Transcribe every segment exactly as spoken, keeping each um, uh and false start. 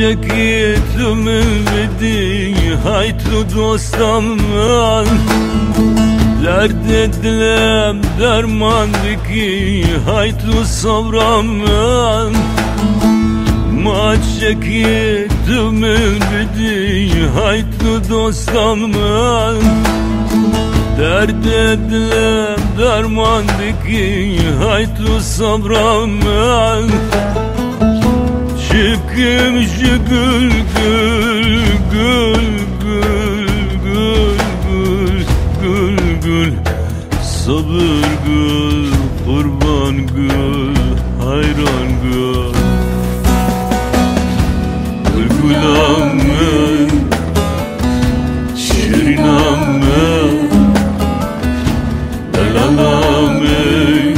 چکی تو من بدی های تو دوستم من درد دلم درمان بکی های تو صبرم من ما چکی تو من بدی های تو دوستم من درد دلم درمان بکی های تو صبرم من Çıkım şu gül gül gül gül gül gül gül gül sabır gül kurban gül hayran gül gül gülam ben şirinam ben delalam ben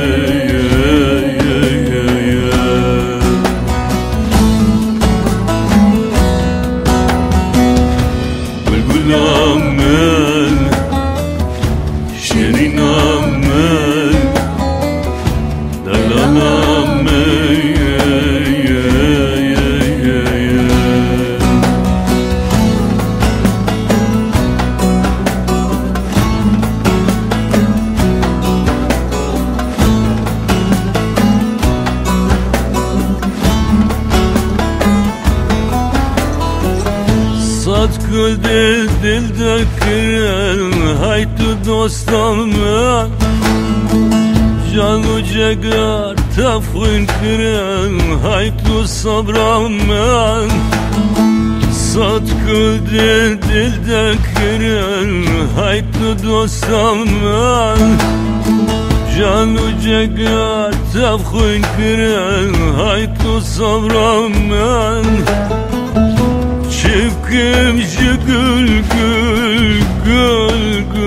Gül dil dilde kiren hay tu dostum Canu cegar tafın kiren hay tu sabram Sat gül dil dilde kiren hay tu dostum Canu cegar tafın kiren hay tu sabram Çıkım şu gül gül gül gül